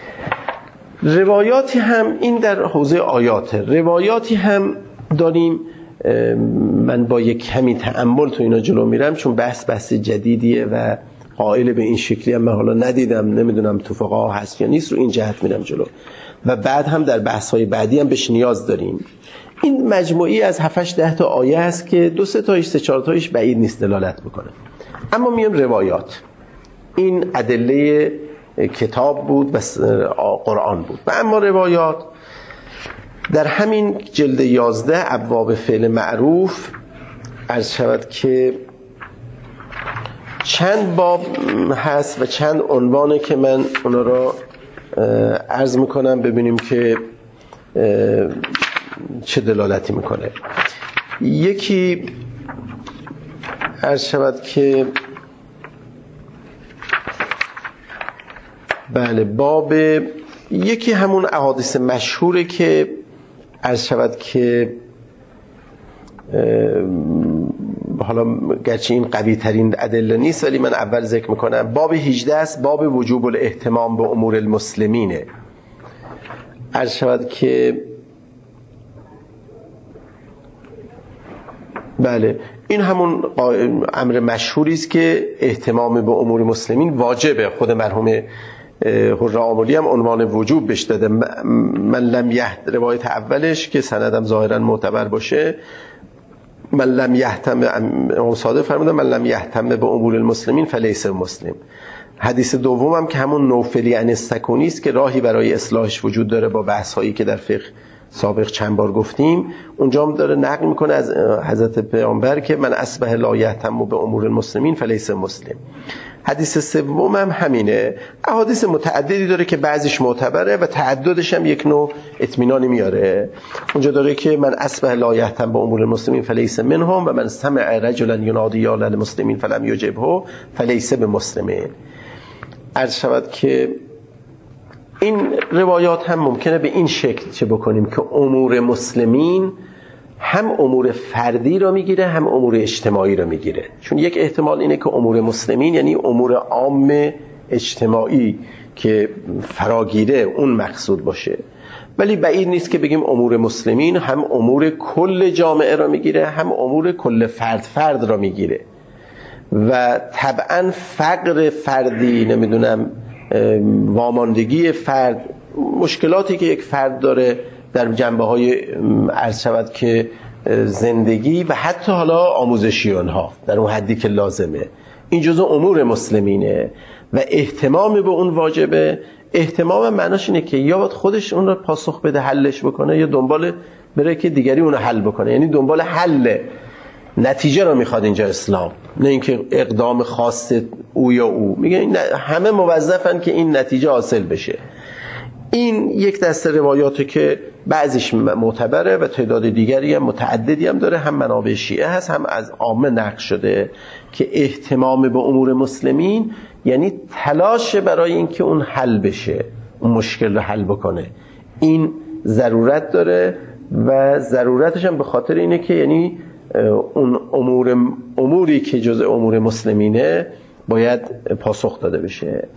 S1: روایاتی هم این در حوزه آیاته، روایاتی هم داریم. من با یک کمی تأمل تو اینا جلو میرم چون بحث بحث جدیدیه و قائل به این شکلی هم من حالا ندیدم، نمیدونم تو فقها هست یا نیست، رو این جهت میرم جلو و بعد هم در بحث‌های بعدی هم بهش نیاز داریم. این مجموعی از هفت هشت ده تا آیه است که دو سه تایش سه چهار تایش بعید نیست دلالت بکنه. اما میام روایات، این ادله کتاب بود و قرآن بود و اما روایات در همین جلد یازده ابواب فعل معروف عرض شود که چند باب هست و چند عنوانه که من اونا را عرض میکنم ببینیم که چه دلالتی میکنه. یکی عرض شود که بله باب یکی همون احادیث مشهوره که عرض شود که حالا گرچه این قوی ترین ادله نیست ولی من اول ذکر میکنم. باب هجده است، باب وجوب الاهتمام به امور المسلمینه. عرض شود که بله این همون امر مشهوری است که اهتمام به امور مسلمین واجبه. خود مرحوم حره آملی هم عنوان وجوب بهش داده. من لم یهت روایت اولش که سندم ظاهرا معتبر باشه، من لم یهتم امام صادق فرمودن من لم یهتم به امور المسلمین فلیس مسلم. حدیث دومم که همون نوفلی عن السکونی است که راهی برای اصلاحش وجود داره با بحث هایی که در فقه سابق چند بار گفتیم. اونجا هم داره نقل میکنه از حضرت پیامبر که من اصبح لا یهتم به امور المسلمین فلیس مسلم. حدیث سوم هم همینه. احادیث متعددی داره که بعضیش معتبره و تعددش هم یک نوع اطمینانی میاره. اونجا داره که من اصبح لا یهتم به امور المسلمین فلیس منهم و من سمع رجلا ینادی یا للمسلمین فلم یجبه فلیس بمسلمین. عرض شود که این روایات هم ممکنه به این شکل چه بکنیم که امور مسلمین هم امور فردی را میگیره هم امور اجتماعی را میگیره. چون یک احتمال اینه که امور مسلمین یعنی امور عام اجتماعی که فراگیره اون مقصود باشه، ولی بعید نیست که بگیم امور مسلمین هم امور کل جامعه را میگیره هم امور کل فرد فرد را میگیره و طبعا فقر فردی، نمیدونم واماندگی فرد، مشکلاتی که یک فرد داره در جنبه های عرض شود که زندگی و حتی حالا آموزشی اونها در اون حدی که لازمه، این جزء امور مسلمینه و اهتمام به اون واجبه. اهتمام معناش اینه که یا باید خودش اون رو پاسخ بده حلش بکنه یا دنبال بره که دیگری اون رو حل بکنه، یعنی دنبال حل نتیجه رو میخواد اینجا اسلام، نه اینکه اقدام خاص او یا او. میگه همه موظفن که این نتیجه حاصل بشه. این یک دسته روایاته که بعضیش معتبره و تعداد دیگری هم متعددی هم داره، هم منابع شیعه هست هم از عامه نقل شده که اهتمام به امور مسلمین یعنی تلاش برای اینکه اون حل بشه، اون مشکل رو حل بکنه. این ضرورت داره و ضرورتش هم به خاطر اینه که یعنی اون امور اموری که جزء امور مسلمینه باید پاسخ داده بشه.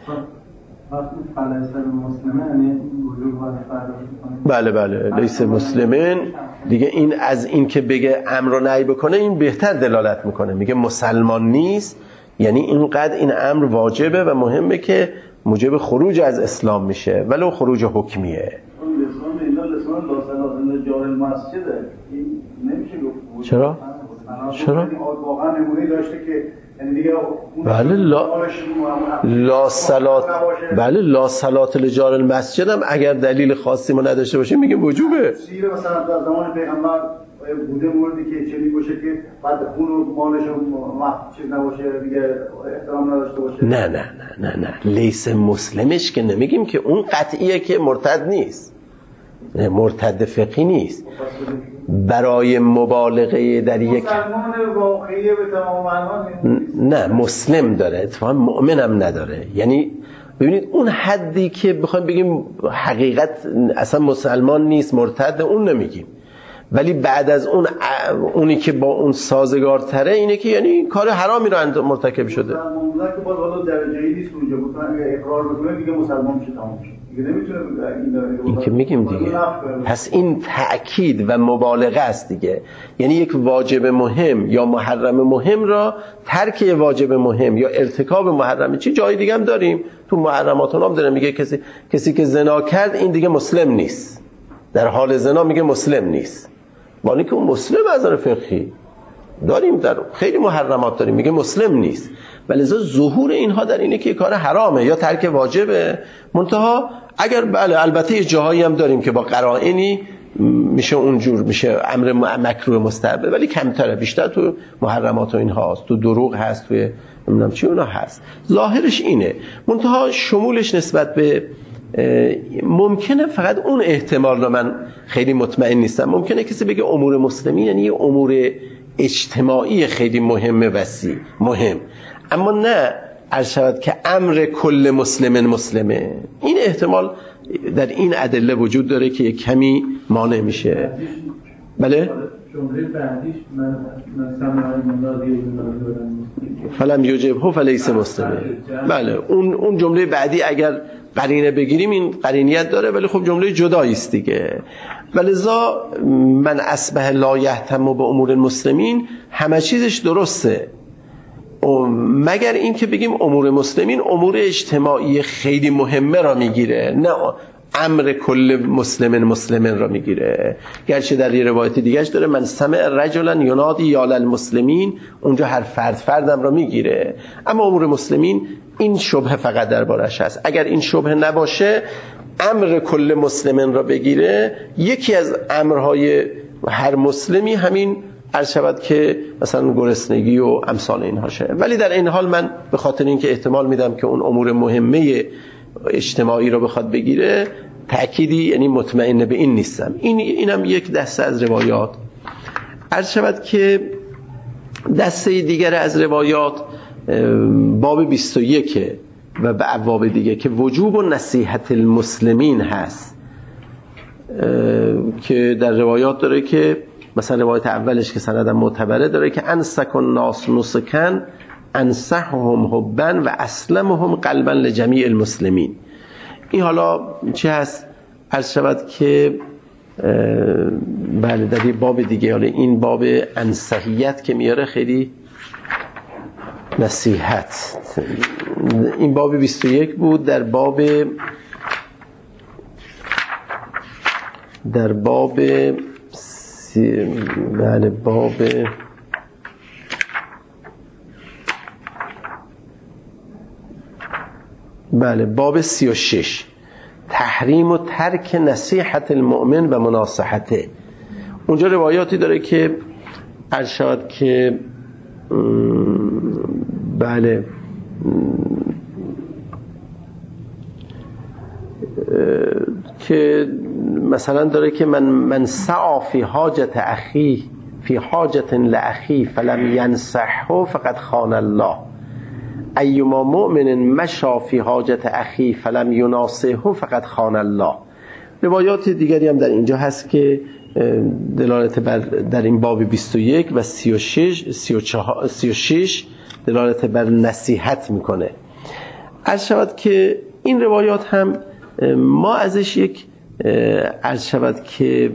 S1: بله بله لیس مسلمین دیگه، این از این که بگه امر رو نهی بکنه این بهتر دلالت میکنه. میگه مسلمان نیست یعنی اینقدر این امر واجبه و مهمه که موجب خروج از اسلام میشه ولو خروج حکمیه.
S4: اون لسان اینا لسان لا صلاة جار المسجده، این نمیشه گفت.
S1: چرا؟ چرا؟
S4: واقعا نمونه داشته که
S1: بله لا لا صلات بله لا صلات لجار المسجد هم اگر دلیل خاصی ما نداشته باشه میگیم وجوبه.
S4: سیر مثلا در زمان پیغمبر بوده موردی که چه میگوشه که بعد خون و مالش چیز نباشه دیگه احترام نداشته باشه. نه نه نه نه نه
S1: لیس مسلمش که نمیگیم که اون قطعیه که مرتد نیست، مرتد فقهی نیست. برای مبالغه در یک
S4: مسلمان واقعی به تمام معنی
S1: نه مسلم داره، اتفاقا مؤمنم نداره. یعنی ببینید اون حدی که بخوایم بگیم حقیقت اصلا مسلمان نیست مرتد اون نمیگیم، ولی بعد از اون اونی که با اون سازگارتره اینه که یعنی کار حرامی رو مرتکب شده.
S4: مسلمان که باز حالا درجه‌ای نیست اونجا بکنن اقرار بکنه دیگه مسلمان میشه تمام میشه.
S1: این که میگیم دیگه، پس این تأکید و مبالغه است دیگه. یعنی یک واجب مهم یا محرم مهم را ترک واجب مهم یا ارتکاب محرم، چی جای دیگه هم داریم تو محرمات هم داره میگه کسی کسی که زنا کرد این دیگه مسلم نیست، در حال زنا میگه مسلم نیست، ولی که اون مسلم از نظر فقهی داریم در خیلی محرمات داریم میگه مسلم نیست. ولی ظهور اینها در اینه که کار حرامه یا ترک واجبه. منتها اگر بله البته یه جاهایی هم داریم که با قرائنی میشه اونجور میشه امر مکروه مستحبه، ولی کمتره، بیشتر تو محرمات و اینها هست، تو دروغ هست، توی نمیدونم چی اونا هست. ظاهرش اینه، منتها شمولش نسبت به ممکنه فقط اون احتمال رو من خیلی مطمئن نیستم. ممکنه کسی بگه امور مسلمین یعنی امور اجتماعی خیلی مهمه وسیع مهم، اما نه عرض شود که امر کل مسلمن مسلمه. این احتمال در این ادله وجود داره که یک کمی مانع میشه. بله
S2: جمله بعدیش من من سمعی
S1: فلم یجبه فلیس مسلمه. بله اون اون جمله بعدی اگر قرینه بگیریم این قرینیت داره، ولی خب جمله جدایی است دیگه. ولذا من اصبح لا یهتم به امور المسلمین همه چیزش درسته، مگر این که بگیم امور مسلمین امور اجتماعی خیلی مهمه را میگیره، نه امر کل مسلمن مسلمن را میگیره. گرچه در یه روایت دیگهش داره من سمع رجلا ینادی یا للمسلمین، اونجا هر فرد فردم را میگیره. اما امور مسلمین این شبهه فقط دربارش هست. اگر این شبهه نباشه امر کل مسلمن را بگیره، یکی از امرهای هر مسلمی همین عرض شود که مثلا گرسنگی و امثال اینها شه. ولی در این حال من به خاطر اینکه احتمال میدم که اون امور مهمه اجتماعی رو بخواد بگیره تأکیدی یعنی مطمئن به این نیستم. این اینم یک دسته از روایات. عرض شود که دسته دیگر از روایات باب بیست و یک و به ابواب دیگه که وجوب و نصیحت المسلمین هست، که در روایات داره که مثلا روایت اولش که سندم معتبره داره که انسک الناس نسکن انصحهم حبا و اسلمهم قلبا لجمیع المسلمین. این حالا چی هست؟ عرض شود که بله در یه باب دیگه، حالا این باب انصحیت که میاره خیلی نصیحت، این باب بیست و یک بود. در باب در باب سی... بله باب بله باب سی و شش تحریم و ترک نصیحت المؤمن و مناصحته. اونجا روایاتی داره که عرض شود که بله که مثلا داره که من من سعى فی حاجت اخی فی حاجت لاخی فلم ینصحه فقد خان الله، ایما مؤمن مشى فی حاجت اخی فلم یناصحه فقد خان الله. روایات دیگری هم در اینجا هست که دلالت بر در این باب بیست و یک و سی و شش سی و چهار سی و شش دلالت بر نصیحت میکنه. عرض شود که این روایات هم ما ازش یک عرض شود که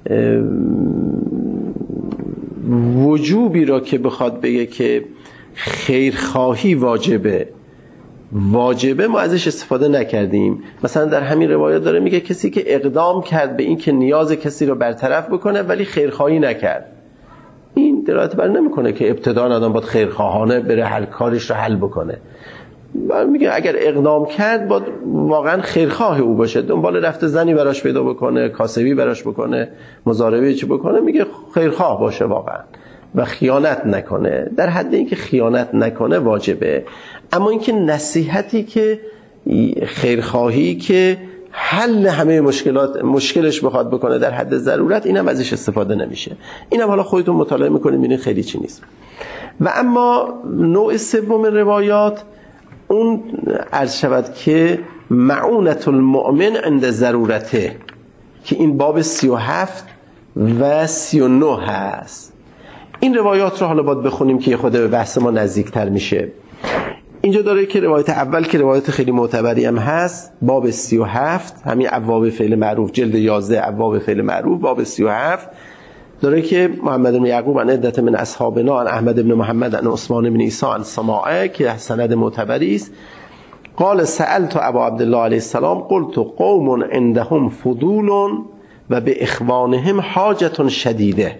S1: وجوبی را که بخواد بگه که خیرخواهی واجبه واجبه ما ازش استفاده نکردیم. مثلا در همین روایات داره میگه کسی که اقدام کرد به این که نیاز کسی رو برطرف بکنه ولی خیرخواهی نکرد، این دلالت بر نمیکنه که ابتداً آدم باید خیرخواهانه بره حل کارش رو حل بکنه. میگه اگر اقدام کرد باید واقعا خیرخواه او باشه، دنبال رفت زنی براش پیدا بکنه، کاسبی براش بکنه، مزاربه چی بکنه، میگه خیرخواه باشه واقعا و خیانت نکنه. در حد اینکه خیانت نکنه واجبه. اما اینکه نصیحتی که خیرخواهی که حل همه مشکلات مشکلش بخواد بکنه در حد ضرورت، اینم ازش استفاده نمیشه. اینم حالا خودتون مطالعه میکنید میبینید خیلی چی نیست. و اما نوع سوم روایات اون عرض شود که معونت المؤمن عند ضرورته، که این باب سی و هفت و سی و نه هست. این روایات رو حالا باید بخونیم که خود به بحث ما نزدیکتر میشه. اینجا داره که روایت اول که روایت خیلی معتبری هم هست، باب سی و هفت، همین ابواب فعل معروف، جلد یازده ابواب فعل معروف، باب سی و هفت داره که محمد بن یعقوب عن عدت من اصحابنا عن احمد بن محمد عن عثمان بن عیسی عن سماعه که سند معتبری است، قال سألت ابا عبدالله علیه السلام قلت قوم عندهم فضول و به اخوانهم حاجت شدیده،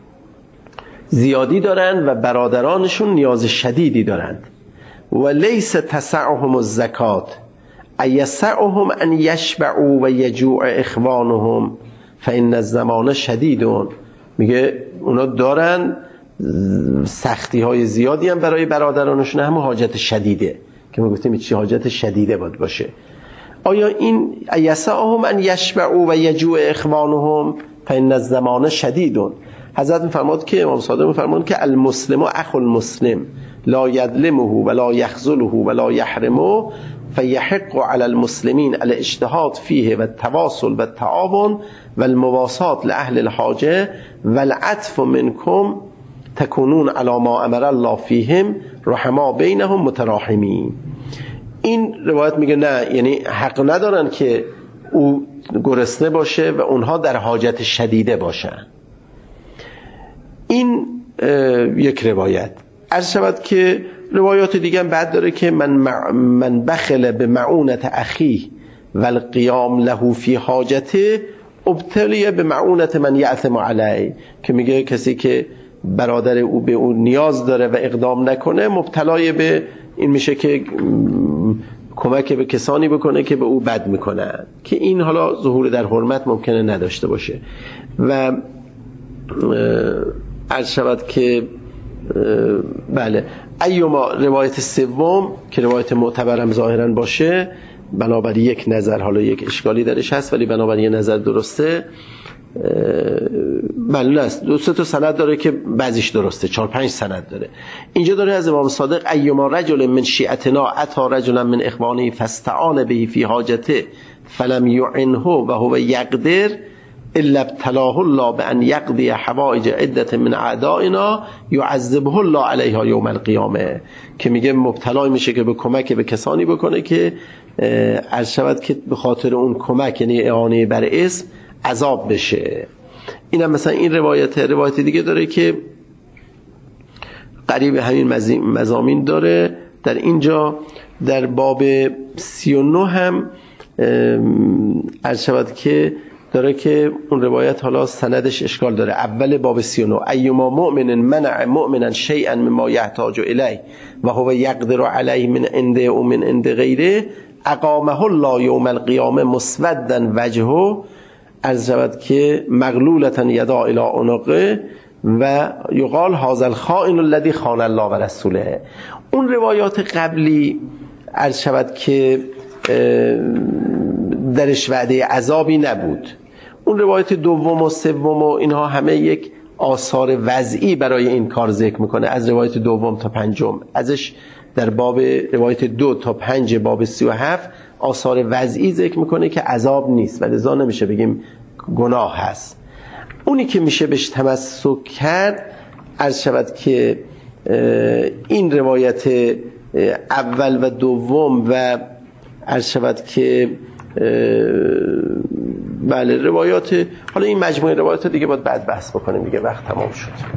S1: زیادی دارند و برادرانشون نیاز شدیدی دارند. و لیس تسعهم الزکات ایسعهم ان یشبعوا و یجوع اخوانهم فان الزمان شدیدون. میگه اونا دارن سختی های زیادی هم برای برادرانشون، همون حاجت شدیده که ما گفتیم چی حاجت شدیده باید باشه. آیا این ایسعهم ان یشبعوا و یجوع اخوانهم فان الزمان شدیدون؟ حضرت میفرماد که امام صادق میفرمان که المسلم اخو المسلم لا یظلمه ولا یخذله ولا یحرمه فیحق علی المسلمین الاجتهاد فیه و التواصل و التعاون و المواسات لأهل الحاجه و العطف منکم تکونون علی ما امر الله فیهم رحما بینهم متراحمین. این روایت میگه نه، یعنی حق ندارن که او گرسنه باشه و اونها در حاجت شدیده باشن. این یک روایت. عرض شود که روایات دیگه هم بعد داره که من من بخل به معونت اخی و القیام له فی حاجته ابتلیه به معونت من یعتم علیه، که میگه کسی که برادر او به او نیاز داره و اقدام نکنه مبتلای به این میشه که کمک به کسانی بکنه که به او بد میکنن، که این حالا ظهور در حرمت ممکنه نداشته باشه. و عرض شود که بله ایما روایت سوم که روایت معتبرم ظاهرا باشه، بنابر یک نظر، حالا یک اشکالی درش هست ولی بنابر یک نظر درسته، بله است دو سه تا سند داره که بعضیش درسته، چهار پنج سند داره. اینجا داره از امام صادق ایما رجل من شیعتنا اتا رجلا من اخوانه فاستعان به فی حاجته فلم یعنه و هو یقدر الا ابتلاه الله بان یقضی حوائج عدة من اعدائنا یعذبه الله علیها یوم القیامه، که میگه مبتلا میشه که به کمک به کسانی بکنه که عرض شود که به خاطر اون کمک، یعنی اعانه بر اسم، عذاب بشه. اینم مثلا این روایت روایت دیگه داره که قریب همین مضامین داره. در اینجا در باب سی و نه هم عرض شود که داره که اون روایت حالا سندش اشکال داره. اول باب سی و نه: ایما مؤمن منع مؤمنا شیئا مما یحتاج الیه و هو یقدر علیه من عنده و من عند غیره اقامه الله یوم القیامه مسودا وجهه، عرض شود که مغلولة یدا الی عنقه و یقال هذا الخائن الذی خان الله و رسوله. اون روایات قبلی عرض شود که درش وعده عذابی نبود. اون روایت دوم و سوم و اینها همه یک آثار وضعی برای این کار ذکر میکنه، از روایت دوم تا پنجم. ازش در باب روایت دو تا پنج باب سی و هفت آثار وضعی ذکر میکنه که عذاب نیست و لذا نمیشه بگیم گناه هست. اونی که میشه بهش تمسک کرد عرض شود که این روایت اول و دوم و عرض شود که بله روایات، حالا این مجموعه روایات دیگه باید بعد بحث بکنیم دیگه، وقت تمام شد.